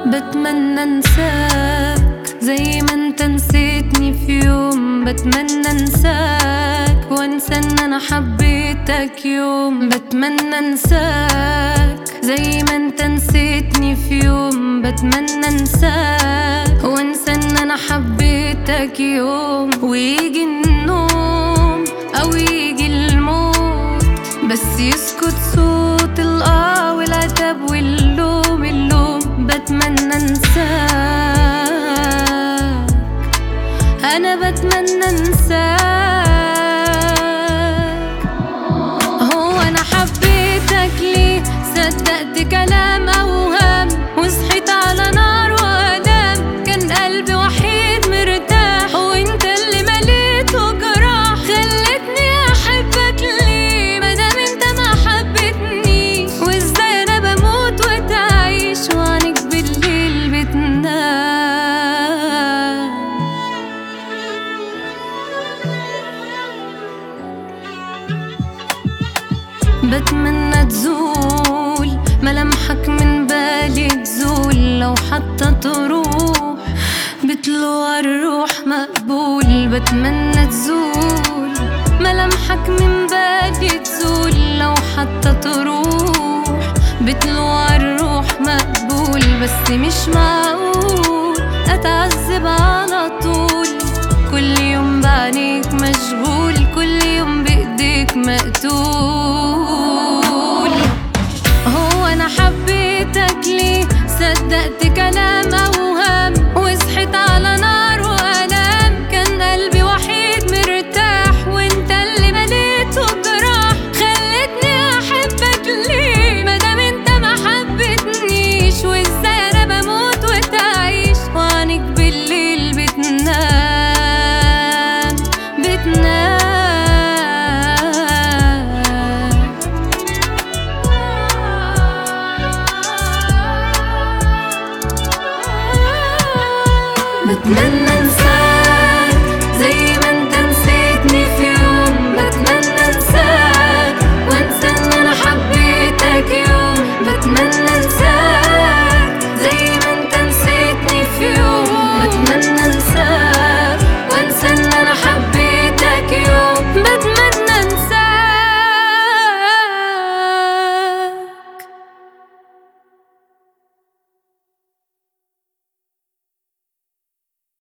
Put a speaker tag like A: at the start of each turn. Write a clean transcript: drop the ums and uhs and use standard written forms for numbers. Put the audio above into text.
A: بتمنى انساك زي ما انت نسيتني في يوم. بتمنى انساك وانسى ان انا حبيتك يوم. بتمنى انساك زي ما انت نسيتني في يوم. بتمنى انساك وانسى ان انا حبيتك يوم. ويجي النوم او يجي الموت بس يسكت صوت الآه والعتاب واللوم اللوم. بتمنى انساك، انا بتمنى انساك. هو انا حبيتك ليه؟ صدقت كلام اوهام وصحيت على نار والام. كان قلبي وحيد مرتاح وانت اللي مليته جراح. خلتني احبك ليه مادام انت ما حبيتنيش؟ وازاي انا بموت وتعيش وعنك بالليل بتنام؟ بتمنى تزول ملامحك من بالي، تزول لو حتى تروح بطلوع الروح مقبول. بتمنى تزول ملامحك من بالي، تزول لو حتى تروح بطلوع الروح مقبول. بس مش معقول اتعذب على طول، كل يوم بعينيك مشغول، كل يوم بايديك مقتول. هو انا حبيتك ليه؟ صدقت كلام اوهام وصحيت على نار والام. كان قلبي وحيد مرتاح وانت اللي مليته جراح. خلتني احبك ليه مادام انت ما حبيتنيش؟ وازاي انا بموت وتعيش وعنك بالليل بتنام بتنام. بتمنى